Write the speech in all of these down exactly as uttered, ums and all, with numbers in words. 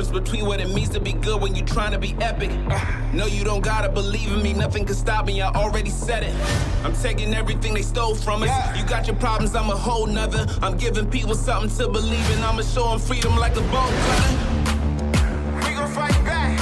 difference between what it means to be good when you're trying to be epic. No, you don't gotta believe in me, nothing can stop me, I already said it. I'm taking everything they stole from us. Yeah. You got your problems, I'm a whole nother. I'm giving people something to believe in, I'ma show them freedom like a bolt cutter. We gon' fight back.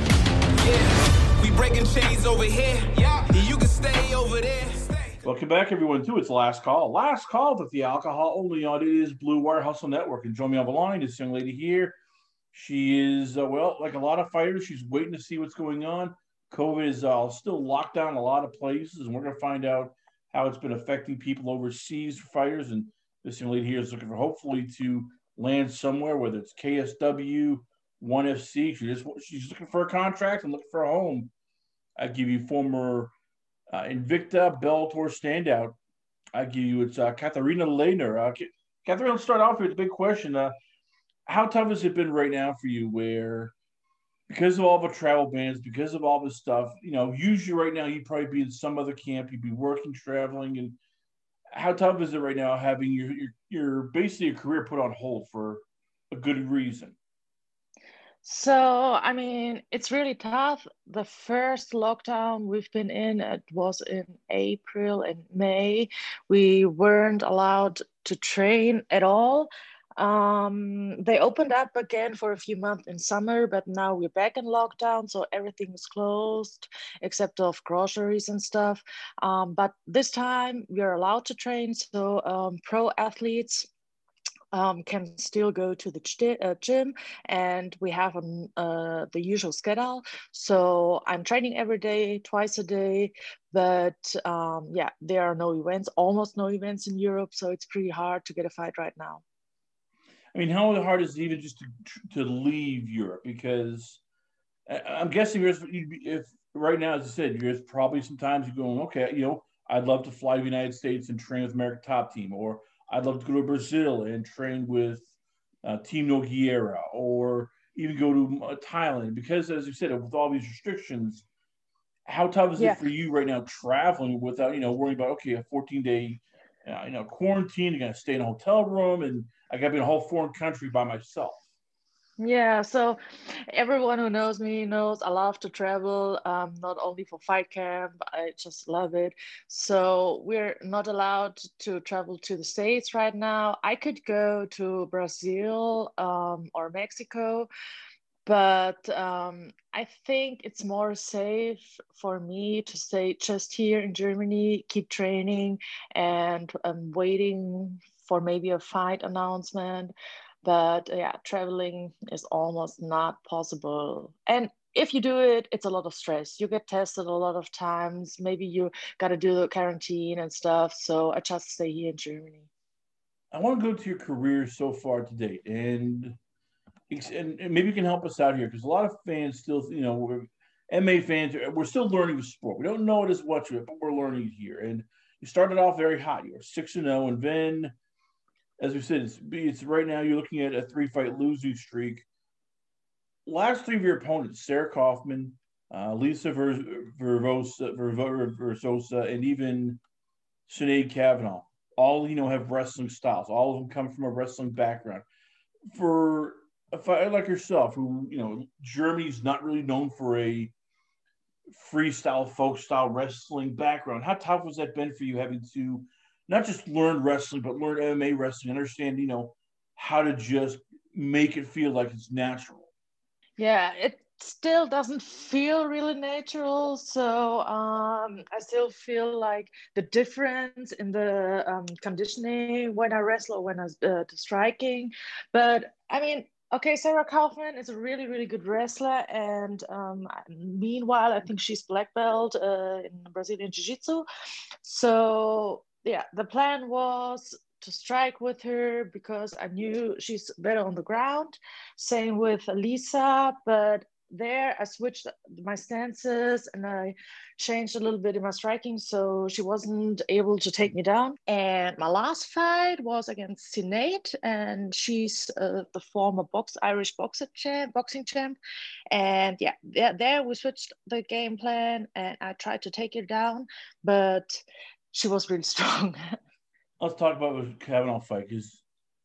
Yeah, we breaking chains over here. Yeah, you can stay over there. Welcome back, everyone, to It's Last Call. Last call with the alcohol only on It Is Blue Wire Hustle Network. And join me on the line, this young lady here. She is, uh, well, like a lot of fighters, she's waiting to see what's going on. COVID is uh, still locked down in a lot of places, and we're going to find out how it's been affecting people overseas for fighters. And this young lady here is looking for, hopefully, to land somewhere, whether it's K S W, ONE F C. She just, she's looking for a contract and looking for a home. I give you former Uh, Invicta Bellator standout. I give you it's uh, Katharina Lehner. Uh, Katharina, let's start off with a big question. Uh, how tough has it been right now for you where, because of all the travel bans, because of all this stuff, you know, usually right now you'd probably be in some other camp, you'd be working, traveling, and how tough is it right now having your, your, your basically your career put on hold for a good reason? So, I mean, it's really tough. The first lockdown we've been in, it was in April and May. We weren't allowed to train at all. Um, they opened up again for a few months in summer, but now we're back in lockdown, so everything is closed except of groceries and stuff. Um, but this time we're allowed to train, so um, pro athletes Um, can still go to the uh, gym, and we have um, uh, the usual schedule. So I'm training every day, twice a day, but um, yeah, there are no events, almost no events in Europe, so it's pretty hard to get a fight right now. I mean, how hard is it even just to, to leave Europe? Because I'm guessing if, if right now, as I said, there's probably sometimes you're going, okay, you know, I'd love to fly to the United States and train with American Top Team, or I'd love to go to Brazil and train with uh, Team Nogueira, or even go to uh, Thailand. Because, as you said, with all these restrictions, how tough is yeah. it for you right now traveling without, you know, worrying about, okay, a fourteen-day, uh, you know, quarantine, you're going to stay in a hotel room, and I got to be in a whole foreign country by myself? Yeah, so everyone who knows me knows I love to travel, um, not only for fight camp, I just love it. So we're not allowed to travel to the States right now. I could go to Brazil um, or Mexico, but um, I think it's more safe for me to stay just here in Germany, keep training, and um, waiting for maybe a fight announcement. But yeah, traveling is almost not possible. And if you do it, it's a lot of stress. You get tested a lot of times. Maybe you got to do the quarantine and stuff. So I just stay here in Germany. I want to go to your career so far to date. And, and, and maybe you can help us out here, because a lot of fans still, you know, we're M M A fans, we're still learning the sport. We don't know it as much of it, but we're learning it here. And you started off very hot. You were six and oh, and then, as we said, it's, it's right now you're looking at a three-fight losing streak. Last three of your opponents, Sarah Kaufman, uh, Lisa Versosa, Versosa, and even Sinead Kavanaugh, all, you know, have wrestling styles. All of them come from a wrestling background. For a fighter like yourself, who, you know, Germany's not really known for a freestyle, folk-style wrestling background, how tough has that been for you, having to not just learn wrestling, but learn M M A wrestling, understand, you know, how to just make it feel like it's natural? Yeah, it still doesn't feel really natural. So um, I still feel like the difference in the um, conditioning when I wrestle or when I uh, striking. But I mean, okay, Sarah Kaufman is a really, really good wrestler. And um, meanwhile, I think she's black belt uh, in Brazilian Jiu-Jitsu. So yeah, the plan was to strike with her because I knew she's better on the ground. Same with Lisa, but there I switched my stances and I changed a little bit in my striking, so she wasn't able to take me down. And my last fight was against Sinead, and she's uh, the former box Irish boxer champ, boxing champ. And yeah, there, there we switched the game plan, and I tried to take her down, but she was really strong. Let's talk about the Kavanaugh fight, because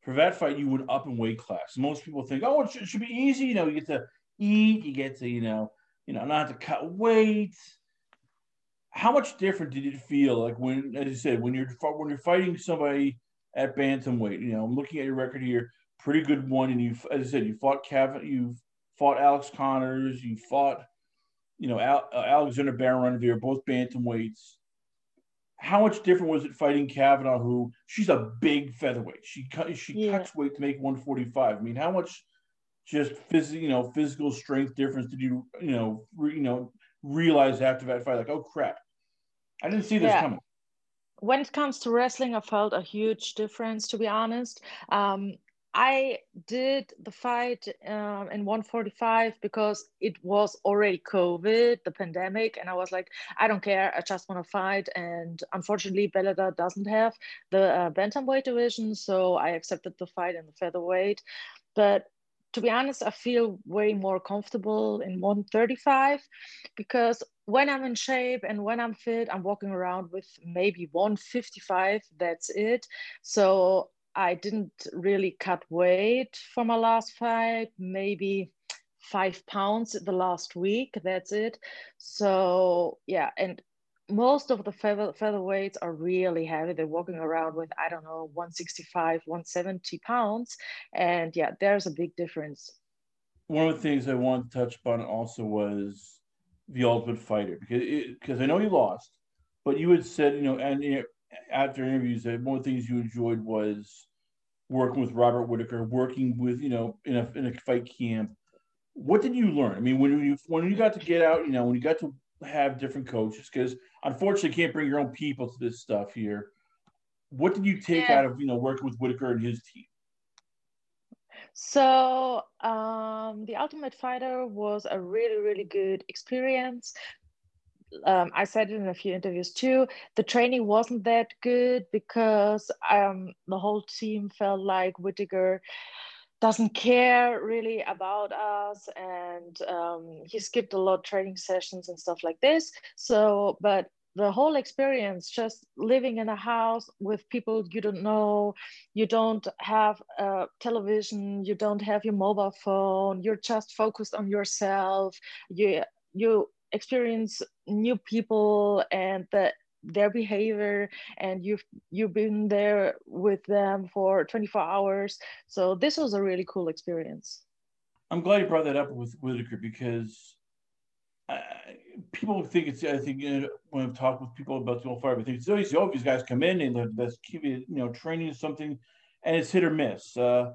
for that fight, you went up in weight class. Most people think, oh, it should, it should be easy. You know, you get to eat, you get to, you know, you know, not have to cut weight. How much different did it feel like when, as you said, when you're when you're fighting somebody at bantamweight? You know, I'm looking at your record here, pretty good one, and you, as I said, you fought Kevin, you fought Alex Connors, you fought, you know, Al, uh, Alexander Baron, both bantamweights. How much different was it fighting Kavanagh, who she's a big featherweight? She she yeah. cuts weight to make one forty-five. I mean, how much just physical, you know, physical strength difference did you, you know, re, you know, realize after that fight? Like, oh crap, I didn't see this yeah. coming. When it comes to wrestling, I felt a huge difference, to be honest. Um, I did the fight um, in one forty-five because it was already COVID, the pandemic, and I was like, I don't care, I just want to fight. And unfortunately, Bellator doesn't have the uh, bantamweight division, so I accepted the fight in the featherweight. But to be honest, I feel way more comfortable in one thirty-five because when I'm in shape and when I'm fit, I'm walking around with maybe one fifty-five, that's it. So I didn't really cut weight for my last fight, maybe five pounds the last week, that's it. So yeah, and most of the feather, featherweights are really heavy. They're walking around with, I don't know, one sixty-five, one seventy pounds. And yeah, there's a big difference. One of the things I wanted to touch upon also was the Ultimate Fighter, because it, because I know you lost, but you had said, you know, and you know, after interviews, that one of the things you enjoyed was working with Robert Whitaker, working with, you know, in a in a fight camp. What did you learn? I mean, when you when you got to get out, you know, when you got to have different coaches, because unfortunately you can't bring your own people to this stuff here. What did you take yeah. out of, you know, working with Whitaker and his team? So um, the Ultimate Fighter was a really, really good experience. Um, I said it in a few interviews too. The training wasn't that good because um, the whole team felt like Whitaker doesn't care really about us, and um, he skipped a lot of training sessions and stuff like this. So, but the whole experience, just living in a house with people you don't know, you don't have a television, you don't have your mobile phone, you're just focused on yourself. You you experience new people and the their behavior, and you've you've been there with them for twenty-four hours. So this was a really cool experience. I'm glad you brought that up with Whitaker, because I, people think it's, I think, you know, when I've talked with people about the old fight, I think it's always, oh, these guys come in and they're best, you know, training something, and it's hit or miss. Uh,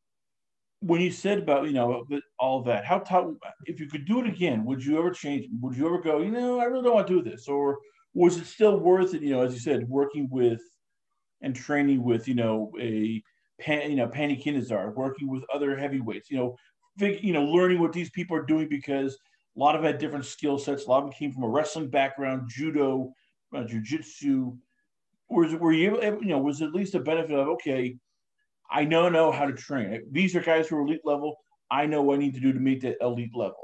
when you said about, you know, all that, how tough, if you could do it again, would you ever change? Would you ever go, you know, I really don't want to do this? Or was it still worth it, you know, as you said, working with and training with, you know, a, Pan, you know, Pannie Kinnazar, working with other heavyweights, you know, fig, you know, learning what these people are doing, because a lot of them had different skill sets. A lot of them came from a wrestling background, judo, uh, jiu-jitsu. Was were you able, you know, was at least a benefit of, okay, I know know how to train. These are guys who are elite level. I know what I need to do to meet that elite level.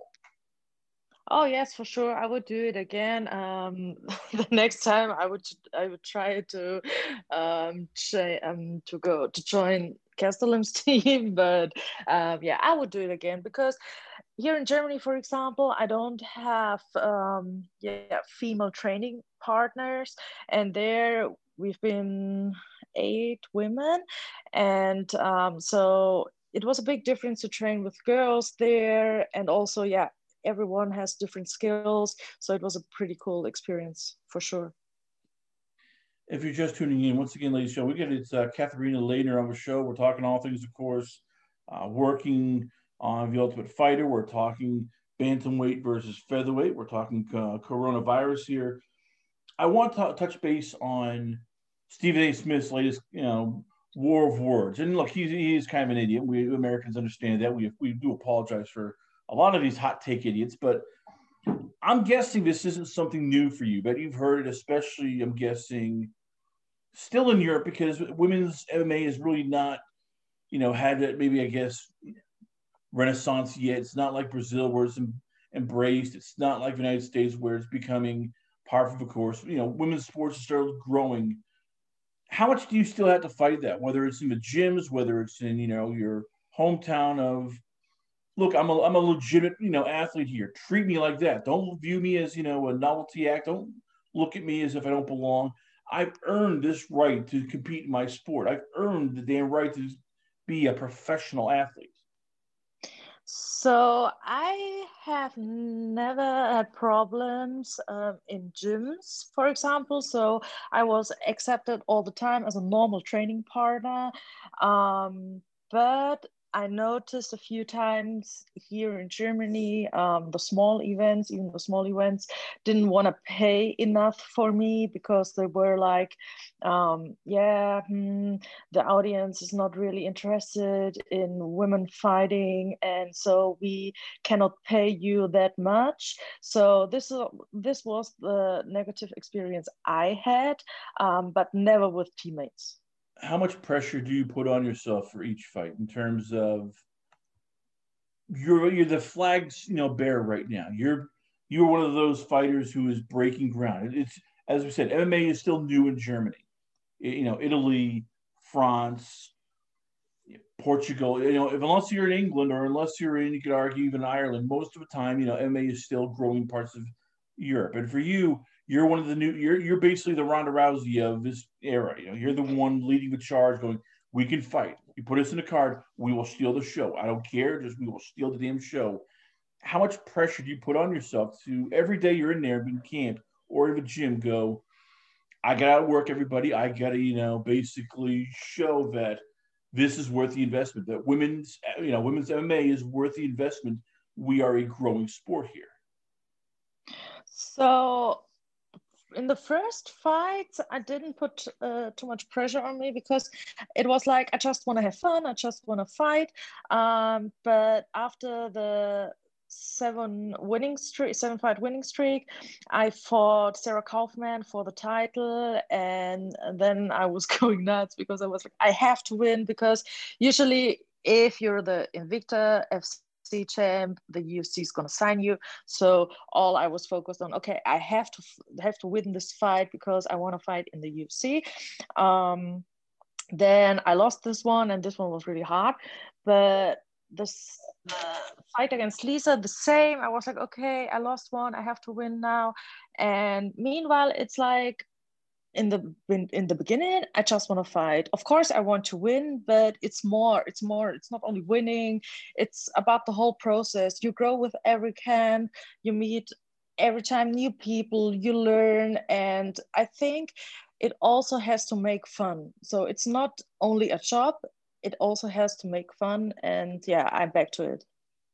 Oh yes, for sure. I would do it again. Um, the next time I would I would try to um, try, um to go to join Castellum's team, but um, yeah, I would do it again, because here in Germany, for example, I don't have um, yeah female training partners, and there we've been eight women, and um, so it was a big difference to train with girls there, and also yeah, everyone has different skills, so it was a pretty cool experience for sure. If you're just tuning in, once again, ladies and gentlemen, we get it's uh, Katharina Ladner on the show. We're talking all things, of course, uh, working on The Ultimate Fighter. We're talking bantamweight versus featherweight. We're talking uh, coronavirus here. I want to touch base on Stephen A. Smith's latest, you know, war of words. And look, he's he's kind of an idiot. We Americans understand that. We we do apologize for a lot of these hot take idiots, but I'm guessing this isn't something new for you, but you've heard it, especially, I'm guessing, still in Europe, because women's M M A is really not, you know, had that maybe, I guess, renaissance yet. It's not like Brazil where it's embraced. It's not like the United States where it's becoming part of the course. You know, women's sports are still growing. How much do you still have to fight that? Whether it's in the gyms, whether it's in, you know, your hometown of, look, I'm a, I'm a legitimate, you know, athlete here. Treat me like that. Don't view me as, you know, a novelty act. Don't look at me as if I don't belong. I've earned this right to compete in my sport. I've earned the damn right to be a professional athlete. So I have never had problems um, in gyms, for example. So I was accepted all the time as a normal training partner. Um, but I noticed a few times here in Germany, um, the small events, even the small events, didn't want to pay enough for me because they were like, um, yeah, hmm, the audience is not really interested in women fighting, and so we cannot pay you that much. So this is this was the negative experience I had, um, but never with teammates. How much pressure do you put on yourself for each fight in terms of you're you're the flags, you know, bearer right now. You're you're one of those fighters who is breaking ground. It's, as we said, M M A is still new in Germany. You know, Italy, France, Portugal. You know, if, unless you're in England or unless you're in, you could argue even Ireland. Most of the time, you know, M M A is still growing parts of Europe. And for you, you're one of the new. You're you're basically the Ronda Rousey of this era. You know, you're the one leading the charge, going, "We can fight. You put us in a card, we will steal the show. I don't care. Just we will steal the damn show." How much pressure do you put on yourself to every day you're in there in camp or in the gym go, I got to work everybody. I got to, you know, basically show that this is worth the investment, that women's, you know, women's M M A is worth the investment. We are a growing sport here. So in the first fights, I didn't put uh, too much pressure on me because it was like, I just want to have fun. I just want to fight. Um, but after the seven winning streak, seven fight winning streak, I fought Sarah Kaufman for the title, and then I was going nuts because I was like, I have to win, because usually if you're the Invicta F C champ, the U F C is going to sign you. So all I was focused on, okay, I have to have to win this fight because I want to fight in the U F C. Um, then I lost this one, and this one was really hard, but this uh, fight against Lisa, the same. I was like, okay, I lost one, I have to win now. And meanwhile, it's like in the in, in the beginning, I just want to fight. Of course, I want to win, but it's more. It's more. It's not only winning. It's about the whole process. You grow with every camp. You meet every time new people. You learn, and I think it also has to make fun. So it's not only a job. It also has to make fun, and yeah, I'm back to it.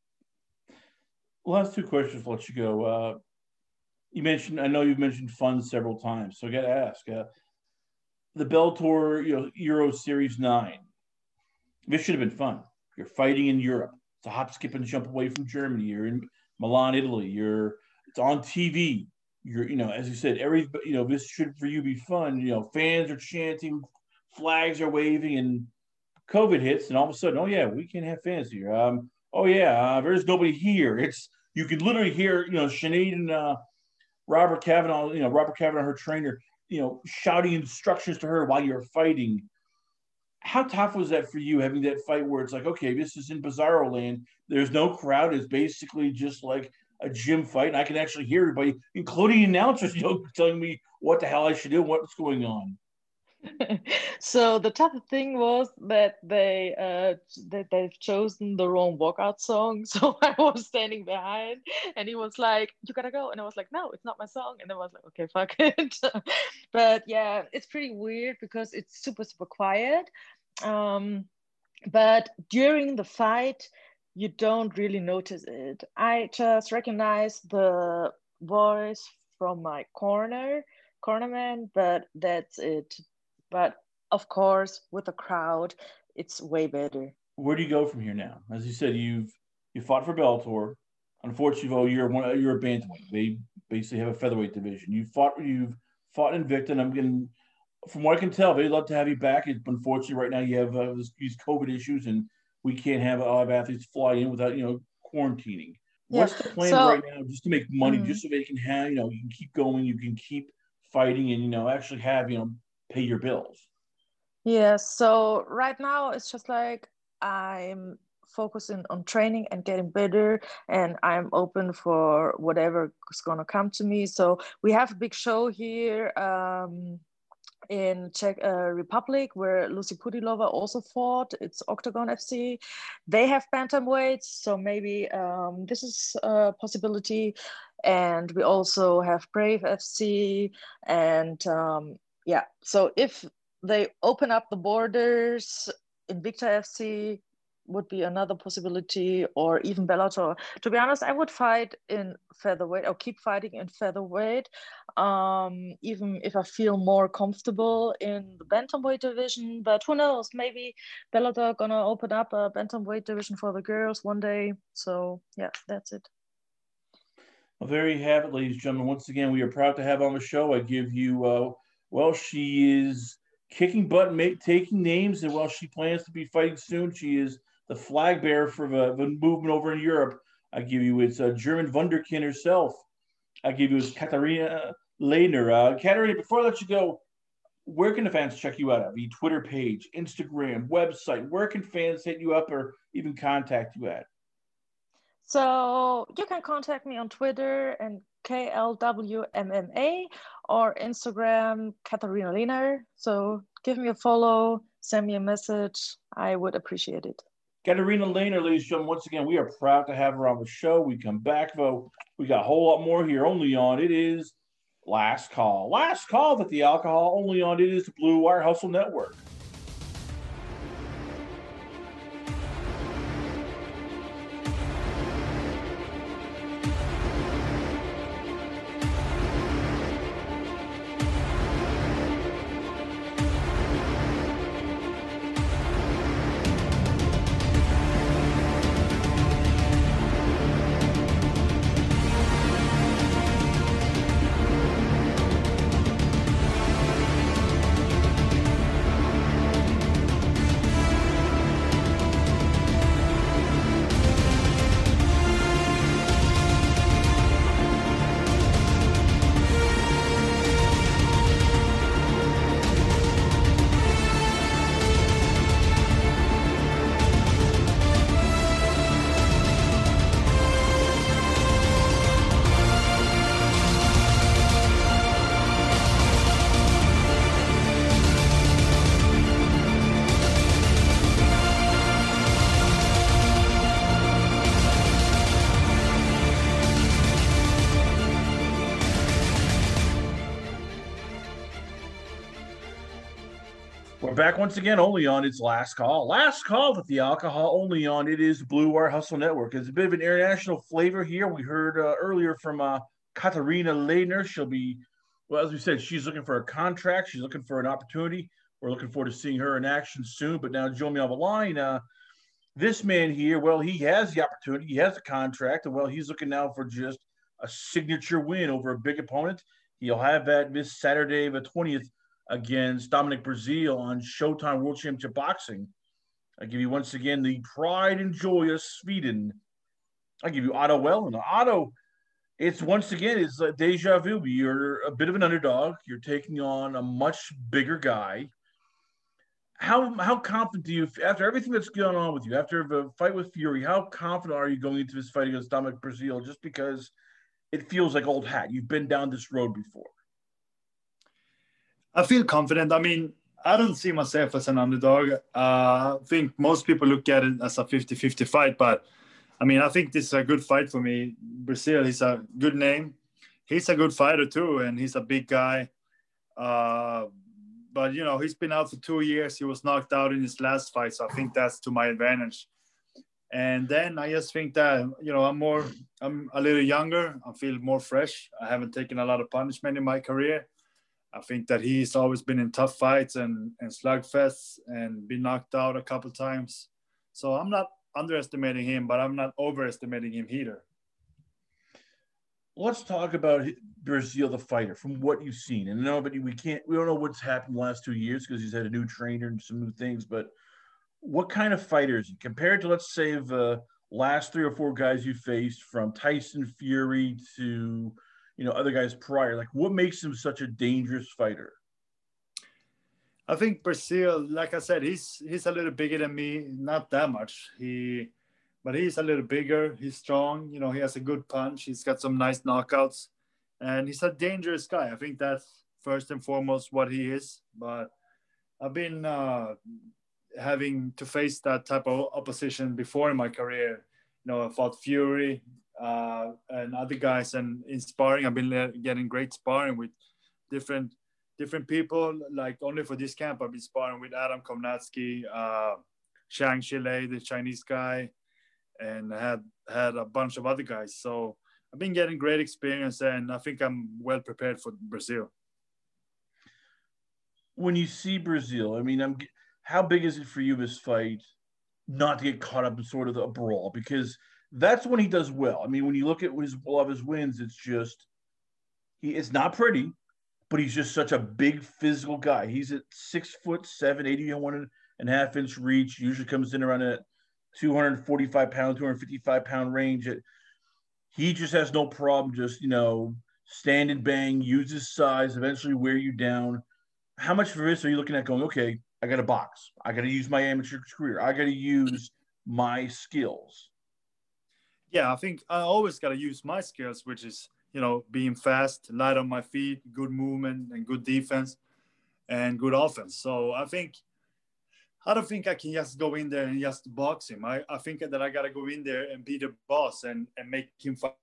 Last two questions, I'll let you go. Uh, you mentioned, I know you've mentioned fun several times, so I got to ask, uh, the Bellator, you know, Euro Series nine. This should have been fun. You're fighting in Europe. It's a hop, skip, and jump away from Germany. You're in Milan, Italy. You're it's on T V. You're, you know, as you said, every you know, this should for you be fun. You know, fans are chanting, flags are waving, and COVID hits, and all of a sudden, oh yeah, we can't have fans here. Um, oh yeah, uh, there's nobody here. It's you can literally hear, you know, Sinead and uh, Robert Kavanaugh, you know, Robert Kavanaugh, her trainer, you know, shouting instructions to her while you're fighting. How tough was that for you, having that fight where it's like, okay, this is in Bizarro land. There's no crowd. It's basically just like a gym fight, and I can actually hear everybody, including announcers, you know, telling me what the hell I should do, what's going on. So the tough thing was that they uh that they've chosen the wrong walkout song. So I was standing behind, and he was like, "You gotta go," and I was like, "No, it's not my song." And I was like, "Okay, fuck it." But yeah, it's pretty weird because it's super super quiet. Um, but during the fight, you don't really notice it. I just recognize the voice from my corner cornerman, but that's it. But of course, with a crowd, it's way better. Where do you go from here now? As you said, you've you fought for Bellator. Unfortunately, though, you're one you're a bantamweight. They basically have a featherweight division. You fought you've fought Invicta, and I'm getting from what I can tell, they'd love to have you back. It's unfortunately right now you have uh, these COVID issues, and we can't have a lot of athletes fly in without you know quarantining. Yeah. What's the plan so, right now, just to make money, mm-hmm. just so they can have you know you can keep going, you can keep fighting, and you know actually have you know pay your bills? Yeah, so right now it's just like I'm focusing on training and getting better, and I'm open for whatever is gonna come to me. So we have a big show here um, in Czech uh, Republic where Lucy Pudilova also fought. It's Octagon F C. They have bantamweights, so maybe um, this is a possibility. And we also have Brave F C, and um, yeah. So if they open up the borders, Invicta F C would be another possibility, or even Bellator. To be honest, I would fight in featherweight or keep fighting in featherweight, um, even if I feel more comfortable in the bantamweight division. But who knows? Maybe Bellator gonna open up a bantamweight division for the girls one day. So yeah, that's it. Well, there you have it, ladies and gentlemen. Once again, we are proud to have on the show. I give you, uh, well, she is kicking butt and make, taking names, and while she plans to be fighting soon, she is the flag bearer for the, the movement over in Europe. I give you it's uh, German Wunderkind herself. I give you it's Katharina Leitner. Uh, Katharina, before I let you go, where can the fans check you out? The Twitter page, Instagram, website. Where can fans hit you up or even contact you at? So you can contact me on Twitter and K L W M M A or Instagram, Katharina Leitner. So give me a follow, send me a message. I would appreciate it. Katharina Leitner, ladies and gentlemen, once again, we are proud to have her on the show. We come back, though. We got a whole lot more here only on It Is Last Call. Last call that the alcohol only on It Is the Blue Wire Hustle Network. We're back once again, only on It's Last Call. Last call with the alcohol, only on It Is Blue Wire Hustle Network. It's a bit of an international flavor here. We heard uh, earlier from uh, Katharina Leitner. She'll be, well, as we said, she's looking for a contract. She's looking for an opportunity. We're looking forward to seeing her in action soon. But now, join me on the line. Uh, this man here, well, he has the opportunity. He has a contract. And, well, he's looking now for just a signature win over a big opponent. He'll have that this Saturday, the twentieth, against Dominic Breazeale on Showtime World Championship Boxing. I give you once again the pride and joy of Sweden. I give you Otto Wallin. Otto, it's once again, it's a deja vu. You're a bit of an underdog. You're taking on a much bigger guy. How how confident do you, after everything that's going on with you, after the fight with Fury, how confident are you going into this fight against Dominic Breazeale? Just because it feels like old hat. You've been down this road before. I feel confident. I mean, I don't see myself as an underdog. Uh, I think most people look at it as a fifty-fifty fight, but I mean, I think this is a good fight for me. Breazeale, he's a good name. He's a good fighter too, and he's a big guy. Uh, but, you know, he's been out for two years. He was knocked out in his last fight, so I think that's to my advantage. And then I just think that, you know, I'm more, I'm a little younger. I feel more fresh. I haven't taken a lot of punishment in my career. I think that he's always been in tough fights and, and slugfests and been knocked out a couple times. So I'm not underestimating him, but I'm not overestimating him either. Let's talk about Breazeale, the fighter, from what you've seen. And nobody, we can't, we don't know what's happened the last two years because he's had a new trainer and some new things. But what kind of fighter is he compared to, let's say, the last three or four guys you faced, from Tyson Fury to, you know, other guys prior? Like, what makes him such a dangerous fighter? I think Brazil, like I said, he's he's a little bigger than me, not that much. He, but he's a little bigger. He's strong. You know, he has a good punch. He's got some nice knockouts, and he's a dangerous guy. I think that's first and foremost what he is. But I've been uh, having to face that type of opposition before in my career. You know, I fought Fury uh, and other guys, and in sparring, I've been getting great sparring with different. different people. Like only for this camp, I've been sparring with Adam Komnatsky, uh, Shang Chile, the Chinese guy, and I had had a bunch of other guys. So I've been getting great experience, and I think I'm well prepared for Brazil. When you see Brazil, I mean, I'm how big is it for you this fight not to get caught up in sort of a brawl? Because that's when he does well. I mean, when you look at his all of his wins, it's just he it's not pretty. But he's just such a big physical guy. He's at six foot seven, eighty-one and a half inch reach. Usually comes in around that two forty-five pound, two fifty-five pound range. It, he just has no problem just, you know, stand and bang, use his size, eventually wear you down. How much for this are you looking at going, okay, I got to box. I got to use my amateur career. I got to use my skills. Yeah, I think I always got to use my skills, which is, you know, being fast, light on my feet, good movement and good defense and good offense. So I think, I don't think I can just go in there and just box him. I, I think that I got to go in there and be the boss and, and make him fight.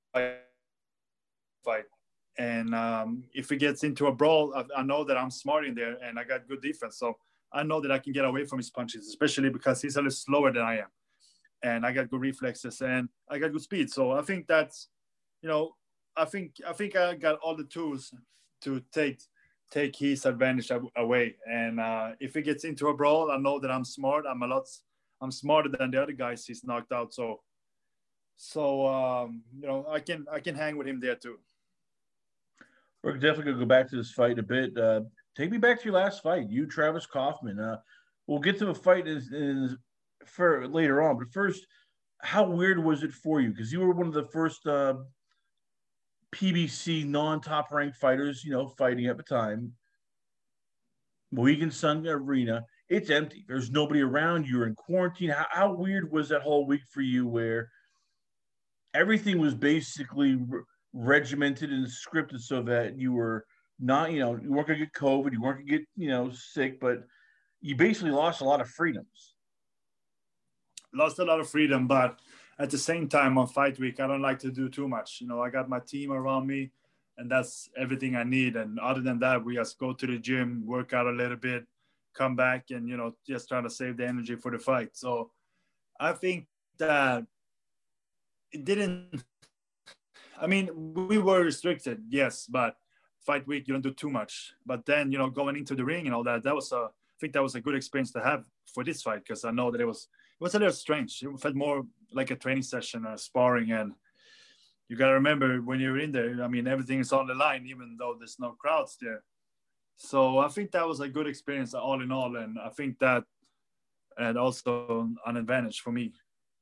fight. And um, if he gets into a brawl, I, I know that I'm smart in there and I got good defense. So I know that I can get away from his punches, especially because he's a little slower than I am. And I got good reflexes and I got good speed. So I think that's, you know, I think I think I got all the tools to take take his advantage away. And uh, if he gets into a brawl, I know that I'm smart. I'm a lot. I'm smarter than the other guys he's knocked out. So, so um, you know, I can I can hang with him there too. We're definitely gonna go back to this fight a bit. Uh, take me back to your last fight, you Travis Kaufman. Uh, we'll get to the fight is, is for later on, but first, how weird was it for you? Because you were one of the first. Uh, P B C non-top ranked fighters, you know, fighting at the time. Mohegan Sun Arena, it's empty. There's nobody around. You're in quarantine. How, how weird was that whole week for you where everything was basically re- regimented and scripted so that you were not, you know, you weren't going to get COVID, you weren't going to get, you know, sick, but you basically lost a lot of freedoms. Lost a lot of freedom, but at the same time on fight week, I don't like to do too much. You know, I got my team around me and that's everything I need. And other than that, we just go to the gym, work out a little bit, come back and, you know, just trying to save the energy for the fight. So I think that it didn't, I mean, we were restricted, yes, but fight week, you don't do too much. But then, you know, going into the ring and all that, that was a, I think that was a good experience to have for this fight because I know that it was, it was a little strange. It felt more like a training session or sparring. And you got to remember when you're in there, I mean, everything is on the line, even though there's no crowds there. So I think that was a good experience all in all. And I think that, and also an advantage for me.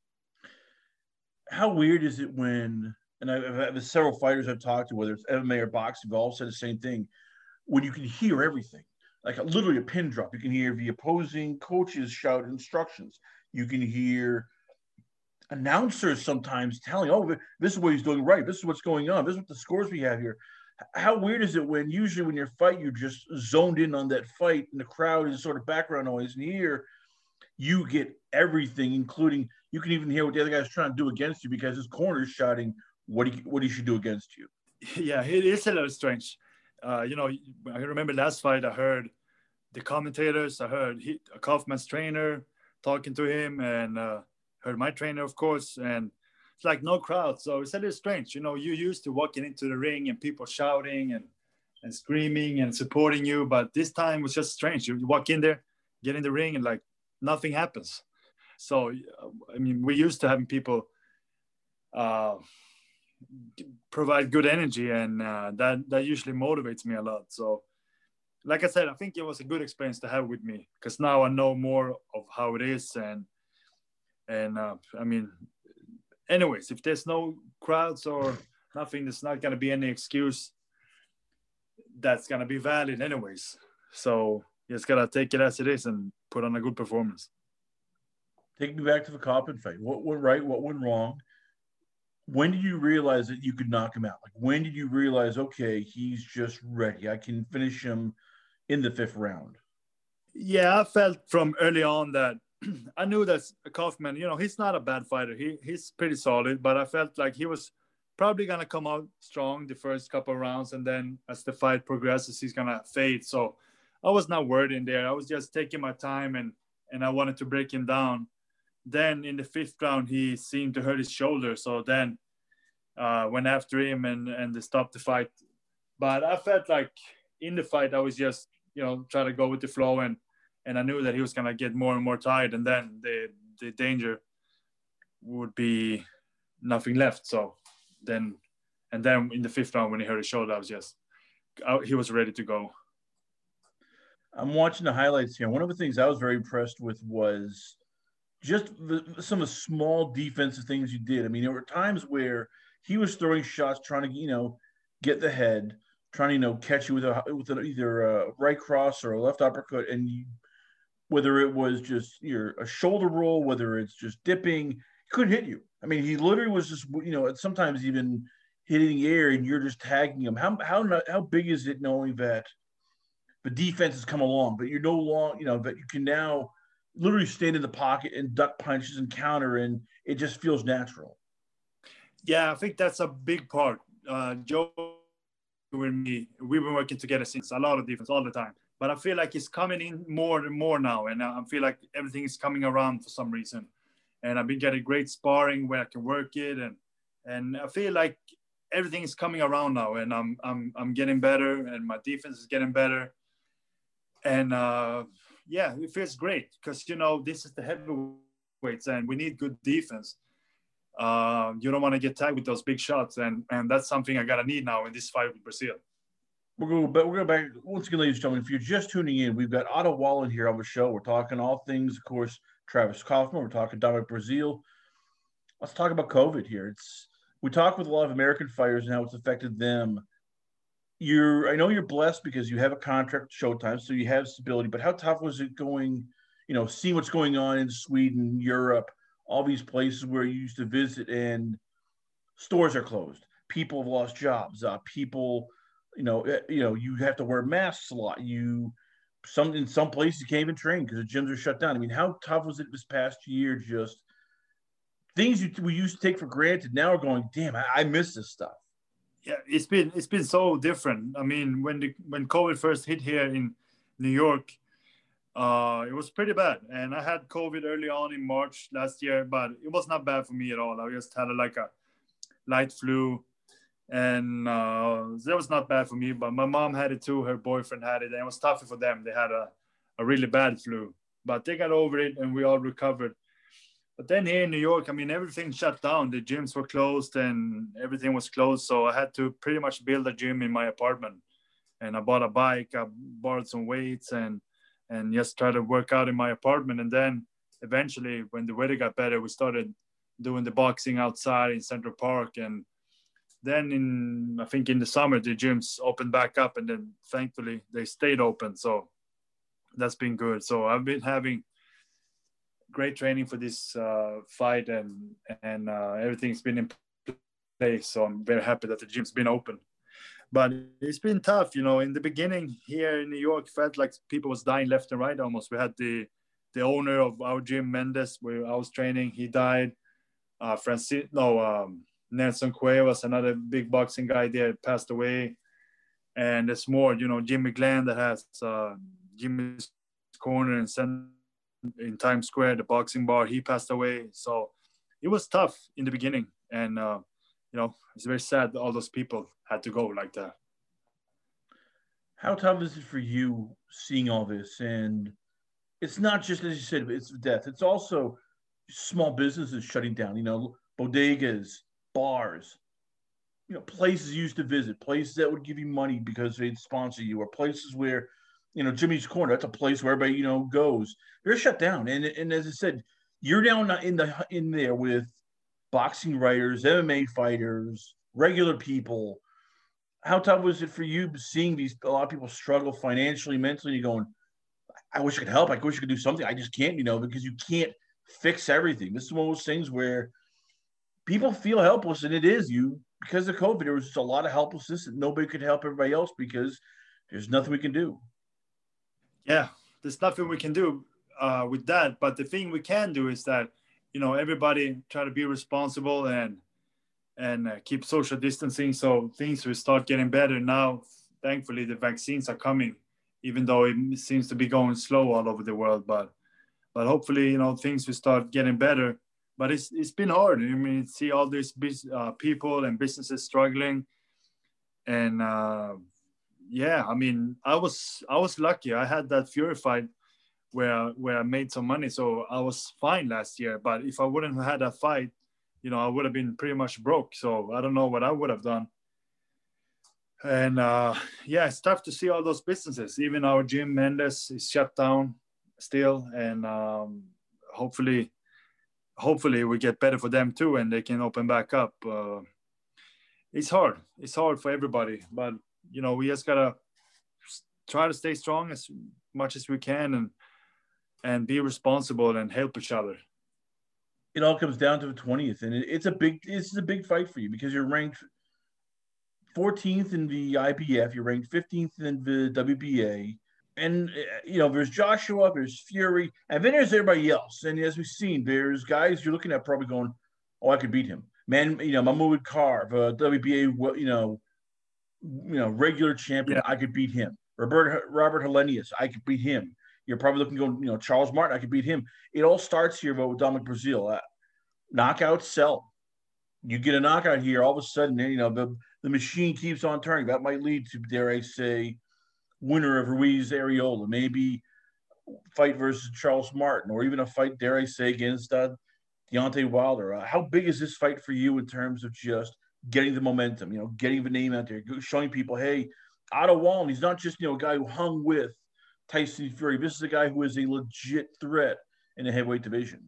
How weird is it when, and I've had several fighters I've talked to, whether it's M M A or boxing, they've all said the same thing, when you can hear everything, like a, literally a pin drop. You can hear the opposing coaches shout instructions. You can hear announcers sometimes telling, oh, this is what he's doing right. This is what's going on. This is what the scores we have here. How weird is it when usually when you're fight, you're just zoned in on that fight and the crowd is sort of background noise. And here you get everything, including you can even hear what the other guy's trying to do against you because his corner is shouting what he, what he should do against you. Yeah, it is a little strange. Uh, you know, I remember last fight I heard the commentators, I heard he, Kaufman's trainer talking to him and uh, heard my trainer, of course, and it's like no crowd. So it's a little strange. You know, you used to walking into the ring and people shouting and, and screaming and supporting you. But this time was just strange. You walk in there, get in the ring and like nothing happens. So, I mean, we used to having people uh, provide good energy and uh, that, that usually motivates me a lot. So, like I said, I think it was a good experience to have with me because now I know more of how it is. And, and uh, I mean, anyways, if there's no crowds or nothing, there's not going to be any excuse that's going to be valid anyways. So You just gotta take it as it is and put on a good performance. Take me back to the Kaufman fight. What went right? What went wrong? When did you realize that you could knock him out? Like, when did you realize, okay, he's just ready? I can finish him in the fifth round. Yeah, I felt from early on that I knew that Kaufman, you know, he's not a bad fighter. He he's pretty solid, but I felt like he was probably gonna come out strong the first couple of rounds, and then as the fight progresses, he's gonna fade. So I was not worried in there. I was just taking my time, and and I wanted to break him down. Then in the fifth round, he seemed to hurt his shoulder. So then uh, went after him and and they stopped the fight. But I felt like in the fight, I was just, you know, trying to go with the flow, and and I knew that he was gonna get more and more tired, and then the the danger would be nothing left. So then, and then in the fifth round when he hurt his shoulder, I was just, I, he was ready to go. I'm watching the highlights here. One of the things I was very impressed with was just the, some of the small defensive things you did. I mean, there were times where he was throwing shots, trying to, you know, get the head, trying to, you know, catch you with a with a, either a right cross or a left uppercut, and you, whether it was just your a shoulder roll, whether it's just dipping, he couldn't hit you. I mean, he literally was just, you know, sometimes even hitting the air, and you're just tagging him. How how how big is it knowing that the defense has come along, but you're no longer, you know, that you can now literally stand in the pocket and duck punches and counter, and it just feels natural. Yeah, I think that's a big part. Uh, Joe and me, we've been working together since a lot of defense all the time. But I feel like it's coming in more and more now, and I feel like everything is coming around for some reason. And I've been getting great sparring where I can work it, and and I feel like everything is coming around now, and I'm I'm I'm getting better, and my defense is getting better. And uh, yeah, it feels great because, you know, this is the heavyweights and we need good defense. Uh, you don't want to get tagged with those big shots. And, and that's something I got to need now in this fight with Brazil. We're going, but we're going back once again, ladies and gentlemen. If you're just tuning in, we've got Otto Wallin here on the show. We're talking all things, of course, Travis Kaufman. We're talking Dominic Breazeale. Let's talk about COVID here. It's we talk with a lot of American fighters and how it's affected them. You're, I know you're blessed because you have a contract with Showtime, so you have stability. But how tough was it going, you know, seeing what's going on in Sweden, Europe, all these places where you used to visit, and stores are closed, people have lost jobs, uh, people, you know, you know, you have to wear masks a lot. You, some in some places you can't even train because the gyms are shut down. I mean, how tough was it this past year? Just things you, we used to take for granted now are going, damn, I, I miss this stuff. Yeah, it's been it's been so different. I mean, when the when COVID first hit here in New York, uh, it was pretty bad. And I had COVID early on in March last year, but it was not bad for me at all. I just had a, like a light flu, and uh, that was not bad for me. But my mom had it too. Her boyfriend had it, and it was tougher for them. They had a, a really bad flu, but they got over it, and we all recovered. But then here in New York, I mean, everything shut down. The gyms were closed and everything was closed. So I had to pretty much build a gym in my apartment. And I bought a bike, I borrowed some weights, and and just try to work out in my apartment. And then eventually, when the weather got better, we started doing the boxing outside in Central Park. And then in, I think in the summer, the gyms opened back up, and then thankfully they stayed open. So that's been good. So I've been having great training for this uh, fight, and and uh, everything's been in place. So I'm very happy that the gym's been open. But it's been tough, you know. In the beginning here in New York, felt like people was dying left and right almost. We had the the owner of our gym, Mendes, where I was training. He died. Uh, Francis, no, um, Nelson Cuevas, another big boxing guy there, passed away. And there's more, you know, Jimmy Glenn that has uh, Jimmy's Corner and Center in Times Square, the boxing bar, he passed away. So it was tough in the beginning, and uh, you know, it's very sad that all those people had to go like that. How tough is it for you seeing all this? And it's not just, as you said, it's death. It's also small businesses shutting down, you know, bodegas, bars, you know, places you used to visit, places that would give you money because they'd sponsor you, or places where, you know, Jimmy's Corner, that's a place where everybody, you know, goes. They're shut down. And and as I said, you're down in the in there with boxing writers, M M A fighters, regular people. How tough was it for you seeing these, a lot of people struggle financially, mentally, you're going, I wish I could help. I wish I could do something. I just can't, you know, because you can't fix everything. This is one of those things where people feel helpless, and it is you. Because of COVID, there was just a lot of helplessness and nobody could help everybody else because there's nothing we can do. Yeah, there's nothing we can do uh, with that. But the thing we can do is that, you know, everybody try to be responsible and and uh, keep social distancing. So things will start getting better now. Thankfully, the vaccines are coming, even though it seems to be going slow all over the world. But but hopefully, you know, things will start getting better. But it's it's been hard. I mean, see all these uh, people and businesses struggling, and uh, yeah, I mean, I was I was lucky. I had that Fury fight where where I made some money, so I was fine last year. But if I wouldn't have had that fight, you know, I would have been pretty much broke. So I don't know what I would have done. And uh, yeah, it's tough to see all those businesses. Even our gym, Mendes, is shut down still, and um, hopefully. Hopefully we get better for them too, and they can open back up. Uh, it's hard. It's hard for everybody, but you know, we just gotta try to stay strong as much as we can, and and be responsible and help each other. It all comes down to the twentieth, and it, it's a big, it's a big fight for you because you're ranked fourteenth in the I B F, you're ranked fifteenth in the W B A. And, you know, there's Joshua, there's Fury, and then there's everybody else. And as we've seen, there's guys you're looking at probably going, oh, I could beat him. Man, you know, Mahmoud Karv, uh, W B A, you know, you know, regular champion, yeah. I could beat him. Robert Robert Helenius, I could beat him. You're probably looking going, you know, Charles Martin, I could beat him. It all starts here though, with Dominic Brazil. Uh, knockouts sell. You get a knockout here, all of a sudden, you know, the, the machine keeps on turning. That might lead to, dare I say, winner of Ruiz Areola, maybe fight versus Charles Martin, or even a fight, dare I say, against uh, Deontay Wilder. Uh, how big is this fight for you in terms of just getting the momentum, you know, getting the name out there, showing people, hey, Otto Wallin, he's not just, you know, a guy who hung with Tyson Fury. This is a guy who is a legit threat in the heavyweight division.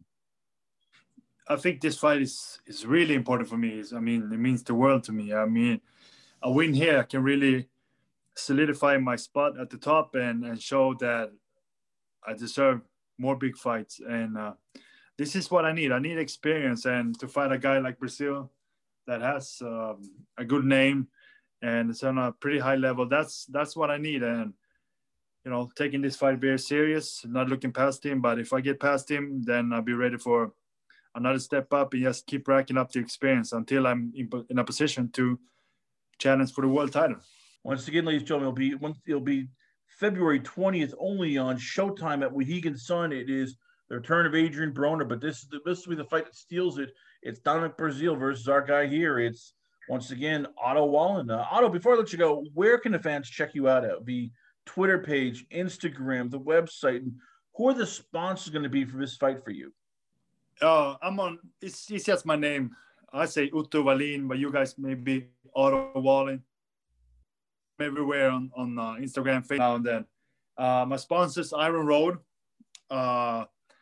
I think this fight is, is really important for me. I mean, it means the world to me. I mean, a win here can really solidify my spot at the top and, and show that I deserve more big fights. And uh, this is what I need. I need experience, and to fight a guy like Brazil that has um, a good name and it's on a pretty high level, that's that's what I need. And, you know, taking this fight very serious, not looking past him. But if I get past him, then I'll be ready for another step up and just keep racking up the experience until I'm in, in a position to challenge for the world title. Once again, ladies and gentlemen, it'll be, it'll be February twentieth only on Showtime at Mohegan Sun. It is the return of Adrian Broner, but this, this will be the fight that steals it. It's Dominic Brazil versus our guy here. It's, once again, Otto Wallin. Uh, Otto, before I let you go, where can the fans check you out at? The Twitter page, Instagram, the website, and who are the sponsors going to be for this fight for you? Uh, I'm on, it's, it's just my name. I say Otto Wallin, but you guys maybe Otto Wallin. Everywhere on, on uh, Instagram, Facebook now and then. Uh, my sponsors, Iron Road. Uh,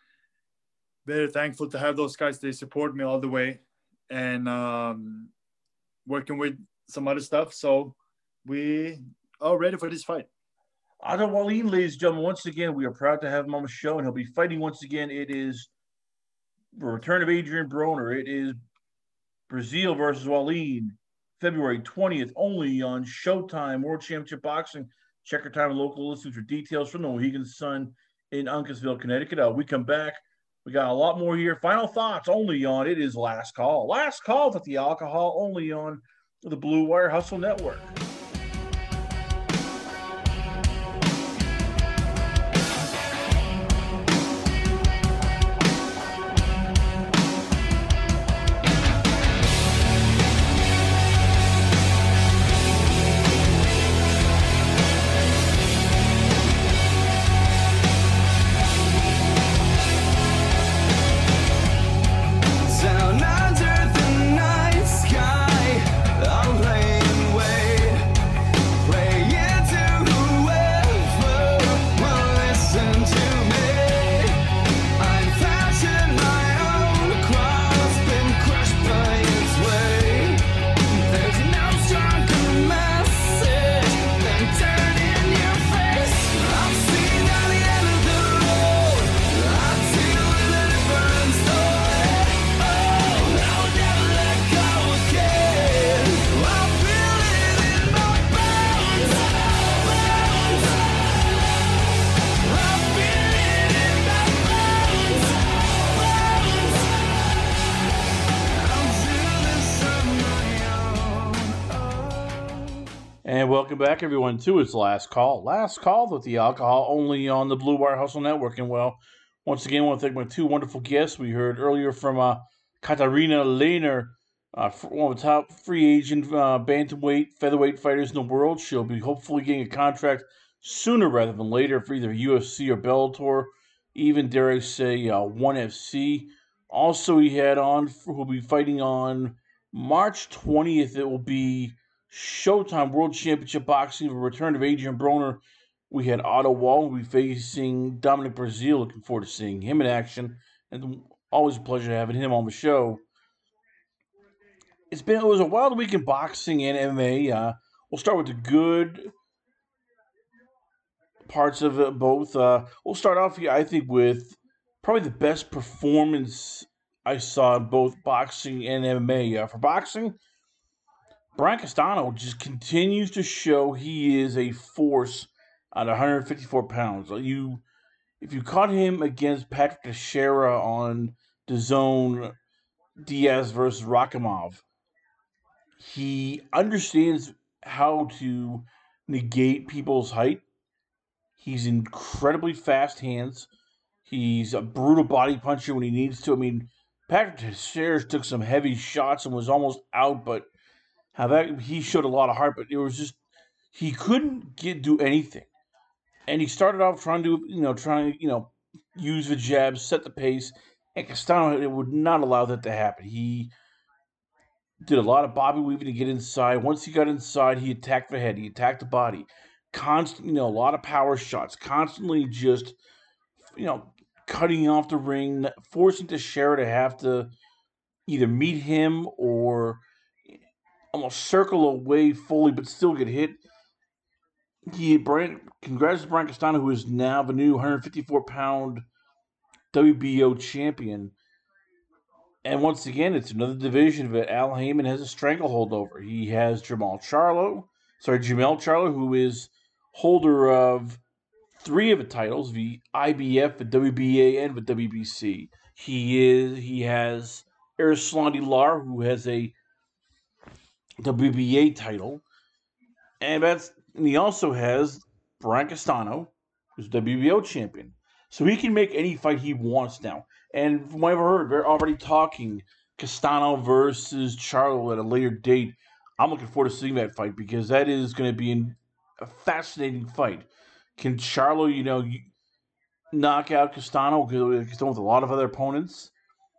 very thankful to have those guys. They support me all the way, and um, working with some other stuff. So we are ready for this fight. Otto Wallin, ladies and gentlemen, once again, we are proud to have him on the show, and he'll be fighting once again. It is the return of Adrian Broner. It is Brazil versus Wallin. February twentieth, only on Showtime World Championship Boxing. Check your time and local listings for details from the Mohegan Sun in Uncasville, Connecticut. Uh, we come back. We got a lot more here. Final thoughts only on It Is Last Call. Last Call with the alcohol only on the Blue Wire Hustle Network. Down under the night sky, I'm laying wait. And welcome back, everyone, to its last call. Last call with the alcohol only on the Blue Wire Hustle Network. And well, once again, I want to thank my two wonderful guests. We heard earlier from uh, Katarina Lehner, uh, one of the top free agent uh, bantamweight, featherweight fighters in the world. She'll be hopefully getting a contract sooner rather than later for either U F C or Bellator, even, dare I say, uh, ONE F C. Also, we had on, who'll be fighting on March twentieth. It will be Showtime World Championship Boxing, the return of Adrian Broner. We had Otto Wall will be facing Dominic Brazil. Looking forward to seeing him in action, and always a pleasure having him on the show. It's been it was a wild week in boxing and M M A. Uh, we'll start with the good parts of it both. Uh, we'll start off here, I think, with probably the best performance I saw in both boxing and M M A. Uh, for boxing, Brian Castano just continues to show he is a force at one hundred fifty-four pounds. You, if you caught him against Patrick Teixeira on DAZN, Diaz versus Rakhimov, he understands how to negate people's height. He's incredibly fast hands. He's a brutal body puncher when he needs to. I mean, Patrick Teixeira took some heavy shots and was almost out, but how that he showed a lot of heart, but it was just he couldn't get do anything. And he started off trying to, you know, trying to, you know, use the jabs, set the pace, and Castano would not allow that to happen. He did a lot of bobby weaving to get inside. Once he got inside, he attacked the head, he attacked the body. Constant, you know, a lot of power shots, constantly just, you know, cutting off the ring, forcing Teixeira to have to either meet him or almost circle away fully, but still get hit. He, Brian, congrats to Brian Castano, who is now the new one hundred fifty-four pound W B O champion. And once again, it's another division that Al Heyman has a stranglehold over. He has Jamal Charlo, sorry, Jamel Charlo, who is holder of three of the titles, the I B F, the W B A, and the W B C. He is he has Erislandy Lar, who has a W B A title, and that's and he also has Brian Castano, who's W B O champion. So he can make any fight he wants now. And from what I've heard, they're already talking Castano versus Charlo at a later date. I'm looking forward to seeing that fight because that is going to be an, a fascinating fight. Can Charlo, you know, knock out Castano with a lot of other opponents?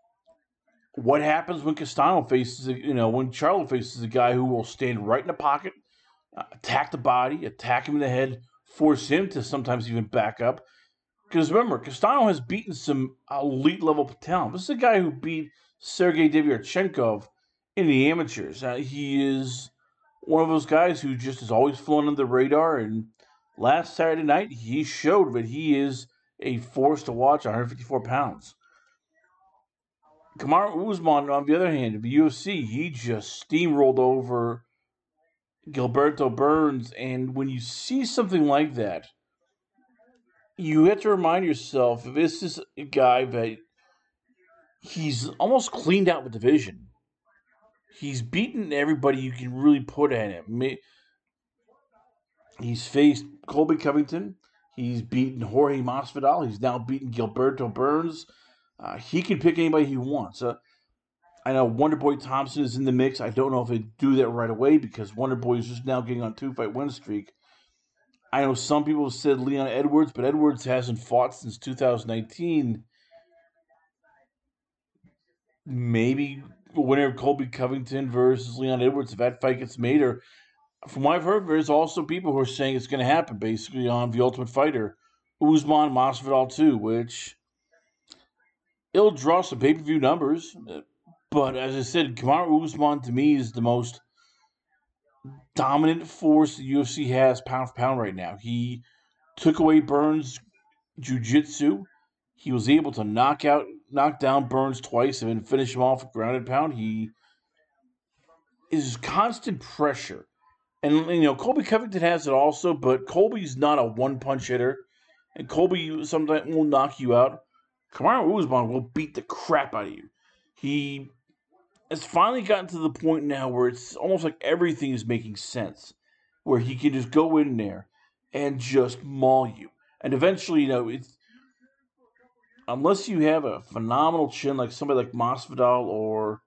What happens when Castano faces, you know, when Charlo faces a guy who will stand right in the pocket, uh, attack the body, attack him in the head, force him to sometimes even back up? Because remember, Castano has beaten some elite level talent. This is a guy who beat Sergey Devyarchenkov in the amateurs. Uh, he is one of those guys who just has always flown under the radar. And last Saturday night, he showed that he is a force to watch, one hundred fifty-four pounds. Kamaru Usman, on the other hand, in the U F C, he just steamrolled over Gilberto Burns. And when you see something like that, you have to remind yourself, this is a guy that he's almost cleaned out the division. He's beaten everybody you can really put at him. He's faced Colby Covington. He's beaten Jorge Masvidal. He's now beaten Gilberto Burns. Uh, he can pick anybody he wants. Uh, I know Wonderboy Thompson is in the mix. I don't know if they do that right away because Wonderboy is just now getting on a two-fight win streak. I know some people have said Leon Edwards, but Edwards hasn't fought since two thousand nineteen. Maybe the winner of Colby Covington versus Leon Edwards, if that fight gets made, or from what I've heard, there's also people who are saying it's going to happen, basically, on The Ultimate Fighter. Usman, Masvidal, too, which it'll draw some pay-per-view numbers. But as I said, Kamaru Usman, to me, is the most dominant force the U F C has pound for pound right now. He took away Burns' jiu-jitsu. He was able to knock out, knock down Burns twice and then finish him off with ground and pound. He is constant pressure. And, you know, Colby Covington has it also, but Colby's not a one-punch hitter. And Colby sometimes will knock you out. Kamaru Usman will beat the crap out of you. He has finally gotten to the point now where it's almost like everything is making sense. where he can just go in there and just maul you. And eventually, you know, it's unless you have a phenomenal chin like somebody like Masvidal or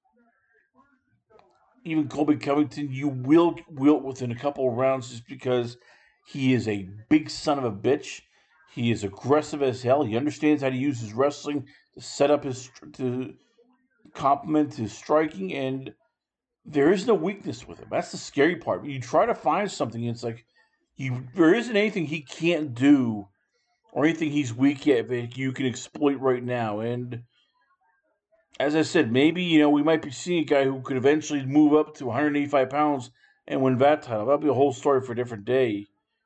even Colby Covington, you will wilt within a couple of rounds just because he is a big son of a bitch. He is aggressive as hell. He understands how to use his wrestling to set up his to complement his striking, and there is no weakness with him. That's the scary part. You try to find something, it's like you there isn't anything he can't do or anything he's weak at that you can exploit right now. And as I said, maybe, you know, we might be seeing a guy who could eventually move up to one hundred eighty-five pounds and win that title. That'll be a whole story for a different day.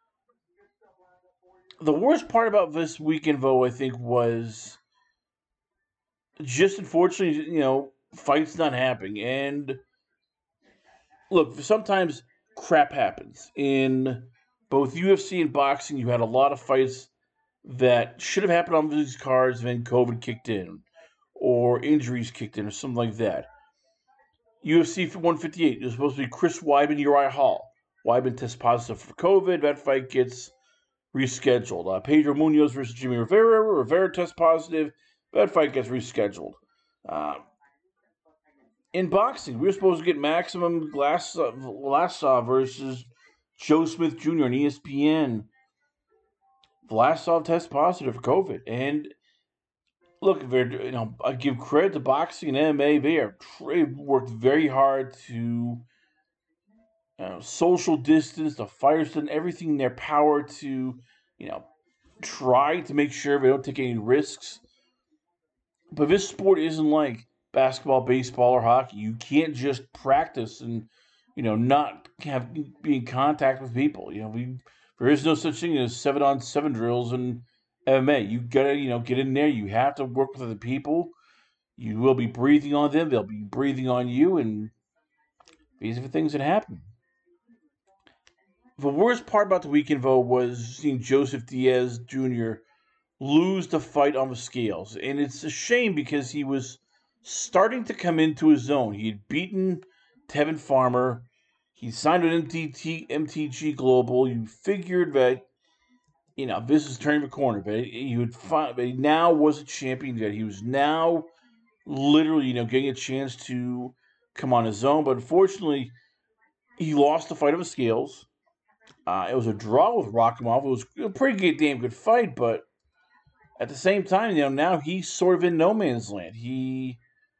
The worst part about this weekend, though, I think, was just unfortunately, you know, fights not happening. And look, sometimes crap happens. In both U F C and boxing, you had a lot of fights that should have happened on these cards, and then COVID kicked in, or injuries kicked in, or something like that. U F C one fifty-eight, it was supposed to be Chris Weidman, Uriah Hall. Weidman tests positive for COVID. That fight gets rescheduled. Uh, Pedro Munoz versus Jimmy Rivera. Rivera tests positive. That fight gets rescheduled. Uh, in boxing, we were supposed to get Maximum Vlasov versus Joe Smith Junior on E S P N. Vlasov tests positive for COVID. And look, you know, I give credit to boxing and M M A. They are they worked very hard to you know, social distance, the fighters done everything in their power to, you know, try to make sure they don't take any risks. But this sport isn't like basketball, baseball, or hockey. You can't just practice and, you know, not have be in contact with people. You know, we there is no such thing as seven on seven drills in M M A. You gotta, you know, get in there. You have to work with other people. You will be breathing on them. They'll be breathing on you, and these are the things that happen. The worst part about the weekend, though, was seeing Joseph Diaz Junior lose the fight on the scales. And it's a shame because he was starting to come into his own. He had beaten Tevin Farmer. He signed with M T T, M T G Global. You figured that, you know, this is turning the corner. But he would find, but he now was a champion. That he was now literally, you know, getting a chance to come on his own. But unfortunately, he lost the fight of the scales. Uh, it was a draw with Rakhimov. It was a pretty good, damn good fight, but at the same time, you know, now he's sort of in no man's land. He,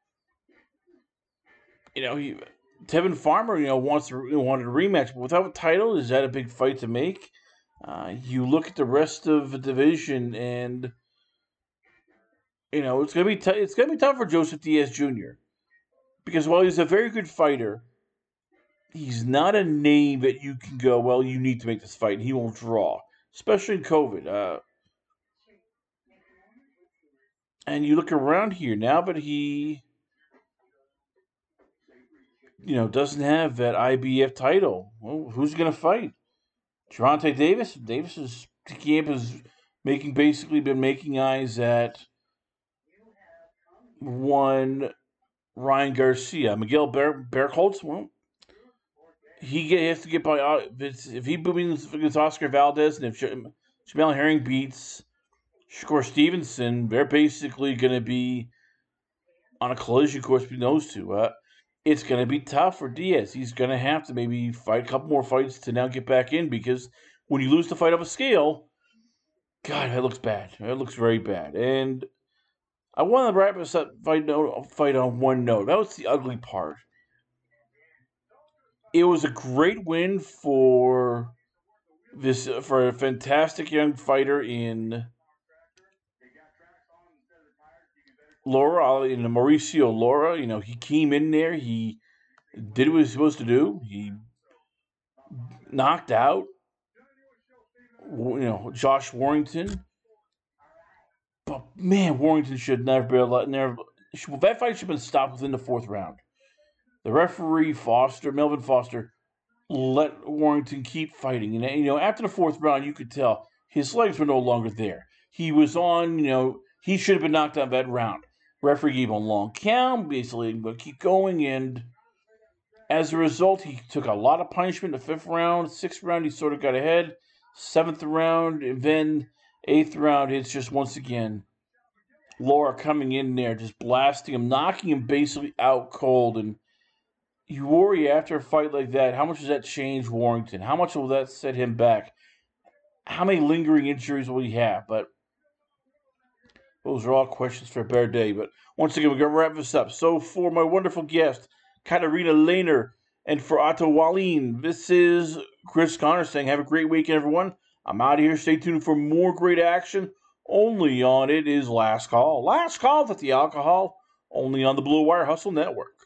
you know, he Tevin Farmer, you know, wants to you know, wanted a rematch, but without a title, is that a big fight to make? Uh, you look at the rest of the division, and you know it's gonna be t- it's gonna be tough for Joseph Diaz Junior because while he's a very good fighter, he's not a name that you can go, well, you need to make this fight, and he won't draw, especially in COVID. Uh, and you look around here, now that he, you know, doesn't have that I B F title, well, who's going to fight? Gervonta Davis? Davis's camp is making, basically been making eyes at one Ryan Garcia. Miguel Ber- Berchholz, well, He, get, he has to get by. Uh, if, if he wins against Oscar Valdez, and if Jamel Herring beats Shakur Stevenson, they're basically going to be on a collision course between those two. Uh, it's going to be tough for Diaz. He's going to have to maybe fight a couple more fights to now get back in, because when you lose the fight of a scale, God, that looks bad. That looks very bad. And I want to wrap this up fight, note, fight on one note. That was the ugly part. It was a great win for this for a fantastic young fighter in Laura, in Mauricio Laura. You know, he came in there, he did what he was supposed to do. He knocked out, you know, Josh Warrington. But man, Warrington should never be allowed. Never, that fight should have been stopped within the fourth round. The referee, Foster, Melvin Foster, let Warrington keep fighting. And, you know, after the fourth round, you could tell his legs were no longer there. He was on, you know, he should have been knocked out that round. Referee gave him a long count, basically, but keep going. And As a result, he took a lot of punishment in the fifth round. Sixth round, he sort of got ahead. Seventh round, and then eighth round, it's just once again Lara coming in there, just blasting him, knocking him basically out cold. And you worry after a fight like that, how much does that change Warrington? How much will that set him back? How many lingering injuries will he have? But those are all questions for a better day. But once again, we're going to wrap this up. So for my wonderful guest, Katarina Lehner, and for Otto Wallin, this is Chris Connor saying have a great weekend, everyone. I'm out of here. Stay tuned for more great action. Only on It Is Last Call. Last Call with the Alcohol. Only on the Blue Wire Hustle Network.